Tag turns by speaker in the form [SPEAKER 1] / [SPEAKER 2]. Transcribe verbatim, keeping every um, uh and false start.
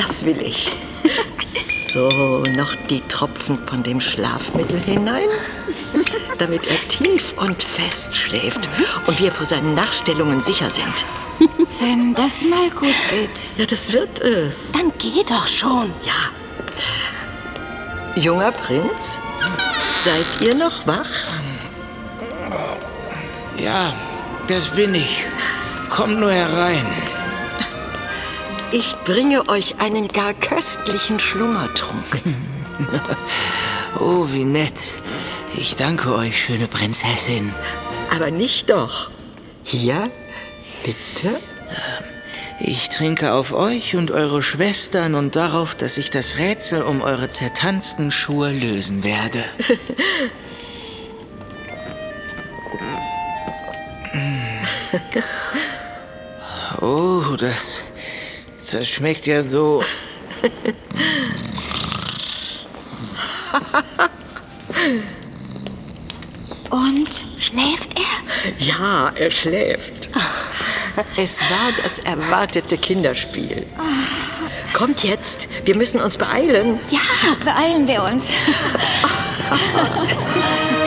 [SPEAKER 1] Das will ich. So, noch die Tropfen von dem Schlafmittel hinein, damit er tief und fest schläft und wir vor seinen Nachstellungen sicher sind.
[SPEAKER 2] Wenn das mal gut geht.
[SPEAKER 1] Ja, das wird es.
[SPEAKER 2] Dann geh doch schon.
[SPEAKER 1] Ja. Junger Prinz, seid ihr noch wach?
[SPEAKER 3] Ja, das bin ich. Komm nur herein.
[SPEAKER 1] Ich bringe euch einen gar köstlichen Schlummertrunk.
[SPEAKER 3] Oh, wie nett. Ich danke euch, schöne Prinzessin.
[SPEAKER 1] Aber nicht doch. Hier, bitte.
[SPEAKER 3] Ich trinke auf euch und eure Schwestern und darauf, dass ich das Rätsel um eure zertanzten Schuhe lösen werde. Oh, das... Das schmeckt ja so...
[SPEAKER 2] Und schläft er?
[SPEAKER 1] Ja, er schläft. Es war das erwartete Kinderspiel. Kommt jetzt, wir müssen uns beeilen.
[SPEAKER 2] Ja, beeilen wir uns.